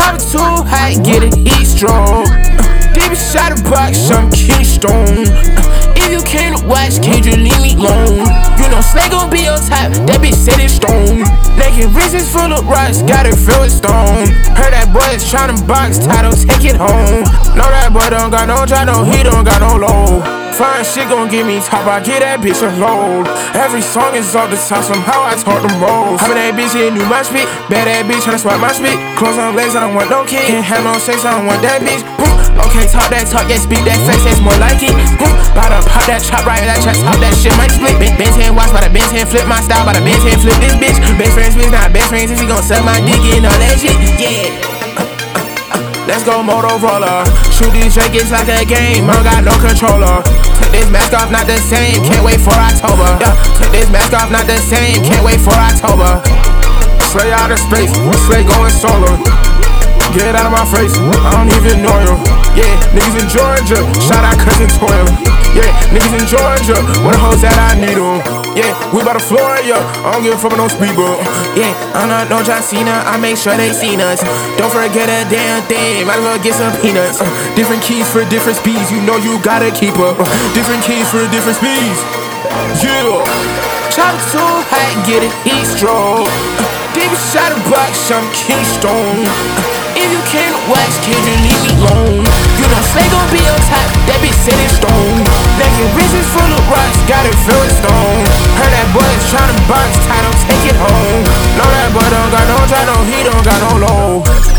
Chopper too high, get a heat stroke. Deep inside the box, some Keystone. If you came to watch, can't you leave me alone? You know Slay gon' be your type, that bitch set in stone. Naked wrists full of rocks, got it filled with stone. Heard that boy is tryna box, title, take it home. Know that boy don't got no job, no, he don't got no low. Fine shit gon' give me top, I get that bitch a load. Every song is off the top, somehow I talk the most. Having that bitch here, new my spit. Bad that bitch, tryna swap my spit. Clothes on legs, I don't want no kid. Can't have no sex, I don't want that bitch. Okay, talk that talk, yeah, speak that face, that's more like it. Bout to pop that chop right, that chest top, that shit might split. Benz hand watch, by the Benz hand flip my style, by the Benz hand flip this bitch. Best friends, bitch, not best friends, is he gon' suck my dick and all that shit? Yeah. Let's go Motorola. Shoot these Drake, like a game, I don't got no controller. Take this mask off, not the same, can't wait for October. Yeah, take this mask off, not the same, can't wait for October. Slay out of space, Slay going solar. Get out of my face, I don't even know you. Yeah, niggas in Georgia, shout out cousin Toya. Yeah, niggas in Georgia, where the hoes at, I need them. Yeah, we bout to floor ya, I don't give a fuck with no speedboat. Yeah, I'm not no John Cena, I make sure they seen us. Don't forget a damn thing, might as well get some peanuts. Different keys for different speeds, you know you gotta keep up. Different keys for different speeds. Yeah. Chopper too high, get a heat stroke. Deep inside the box, some Keystone. If you came to watch, can't you leave me alone? You know Slay gon' be your type, that bitch set in stone. Naked wrists full of rocks, got it filled with stone. Heard that boy is tryna box, title, take it home. Know that boy don't got no job, no, he don't got no low.